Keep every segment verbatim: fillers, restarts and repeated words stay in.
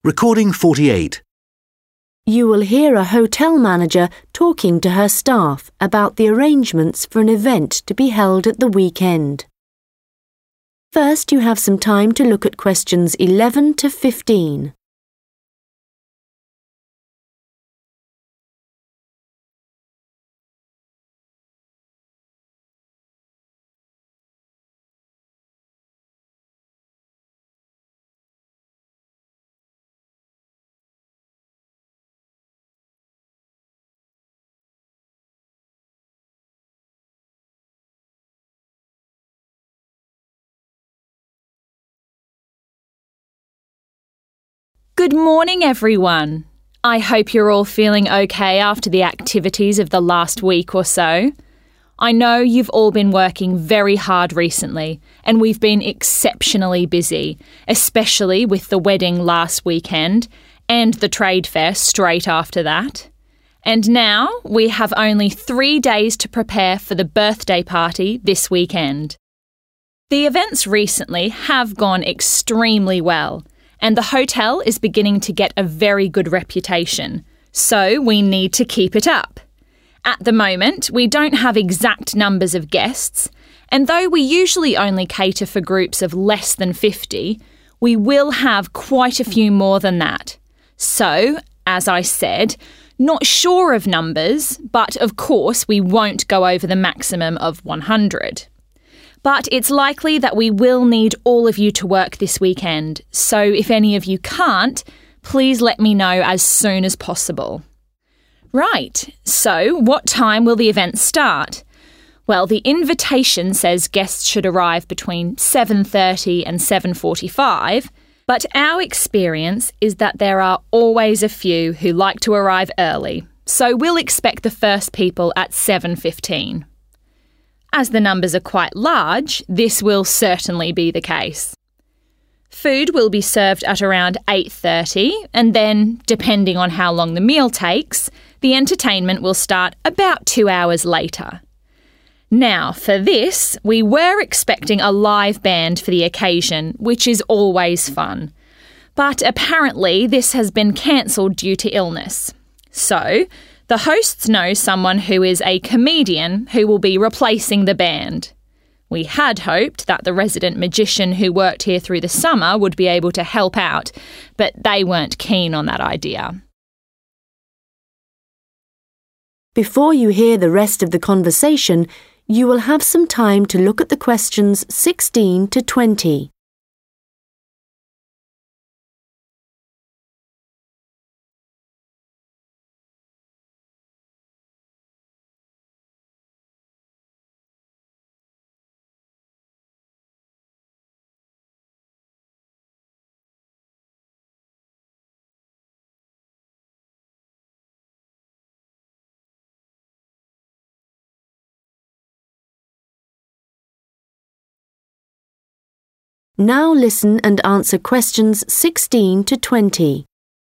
Recording forty-eight. You will hear a hotel manager talking to her staff about the arrangements for an event to be held at the weekend. First, you have some time to look at questions eleven to fifteen. Good morning, everyone. I hope you're all feeling okay after the activities of the last week or so. I know you've all been working very hard recently, and we've been exceptionally busy, especially with the wedding last weekend and the trade fair straight after that. And now we have only three days to prepare for the birthday party this weekend. The events recently have gone extremely well, and the hotel is beginning to get a very good reputation, so we need to keep it up. At the moment, we don't have exact numbers of guests, and though we usually only cater for groups of less than fifty, we will have quite a few more than that. So, as I said, not sure of numbers, but of course we won't go over the maximum of one hundred. But it's likely that we will need all of you to work this weekend, so if any of you can't, please let me know as soon as possible. Right, so what time will the event start? Well, the invitation says guests should arrive between seven thirty and seven forty-five, but our experience is that there are always a few who like to arrive early, so we'll expect the first people at seven fifteen. As the numbers are quite large, this will certainly be the case. Food will be served at around eight thirty, and then, depending on how long the meal takes, the entertainment will start about two hours later. Now, for this, we were expecting a live band for the occasion, which is always fun. But apparently this has been cancelled due to illness. So, the hosts know someone who is a comedian who will be replacing the band. We had hoped that the resident magician who worked here through the summer would be able to help out, but they weren't keen on that idea. Before you hear the rest of the conversation, you will have some time to look at the questions sixteen to twenty. Now listen and answer questions sixteen to twenty.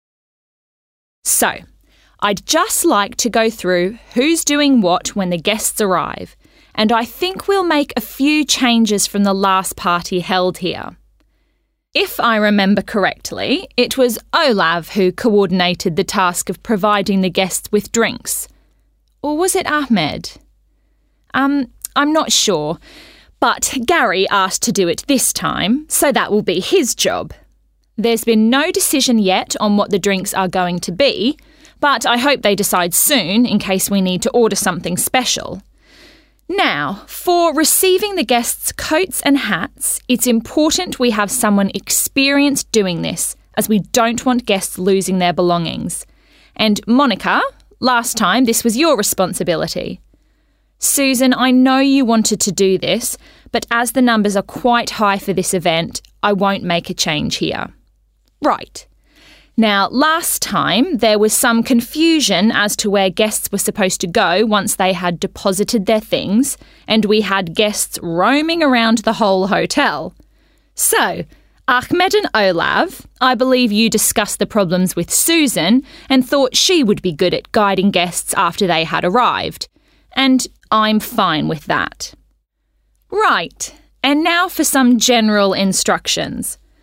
So, I'd just like to go through who's doing what when the guests arrive, and I think we'll make a few changes from the last party held here. If I remember correctly, it was Olav who coordinated the task of providing the guests with drinks. Or was it Ahmed? Um, I'm not sure. But Gary asked to do it this time, so that will be his job. There's been no decision yet on what the drinks are going to be, but I hope they decide soon in case we need to order something special. Now, for receiving the guests' coats and hats, it's important we have someone experienced doing this, as we don't want guests losing their belongings. And Monica, last time this was your responsibility. Susan, I know you wanted to do this, but as the numbers are quite high for this event, I won't make a change here. Right. Now, last time there was some confusion as to where guests were supposed to go once they had deposited their things, and we had guests roaming around the whole hotel. So, Ahmed and Olav, I believe you discussed the problems with Susan and thought she would be good at guiding guests after they had arrived. And I'm fine with that. Right, and now for some general instructions.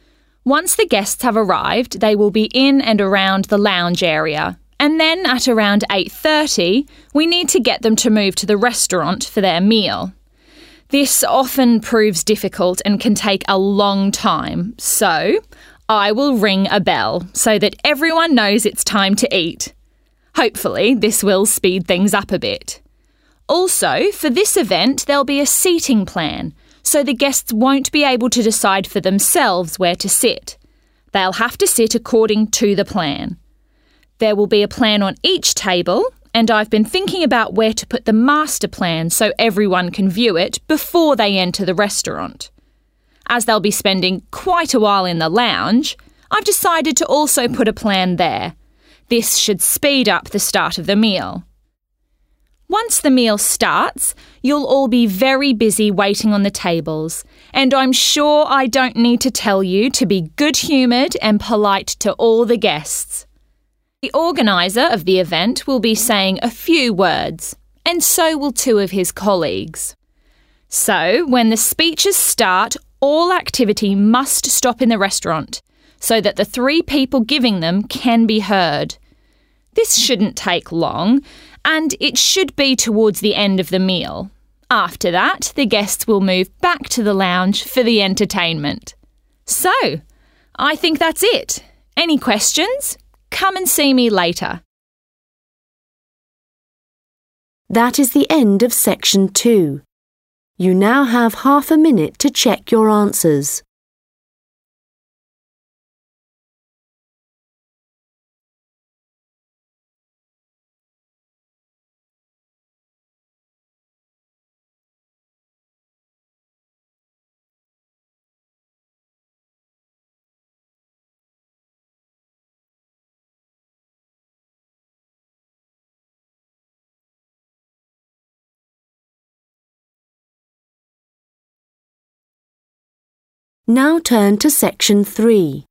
Once the guests have arrived, they will be in and around the lounge area. And then at around eight thirty, we need to get them to move to the restaurant for their meal. This often proves difficult and can take a long time, so I will ring a bell so that everyone knows it's time to eat. Hopefully, this will speed things up a bit. Also, for this event, there'll be a seating plan, so the guests won't be able to decide for themselves where to sit. They'll have to sit according to the plan. There will be a plan on each table, and I've been thinking about where to put the master plan so everyone can view it before they enter the restaurant. As they'll be spending quite a while in the lounge, I've decided to also put a plan there. This should speed up the start of the meal. Once the meal starts, you'll all be very busy waiting on the tables, and I'm sure I don't need to tell you to be good-humoured and polite to all the guests. The organiser of the event will be saying a few words, and so will two of his colleagues. So, when the speeches start, all activity must stop in the restaurant so that the three people giving them can be heard. This shouldn't take long, and it should be towards the end of the meal. After that, the guests will move back to the lounge for the entertainment. So, I think that's it. Any questions? Come and see me later. That is the end of section two. You now have half a minute to check your answers. Now turn to section three.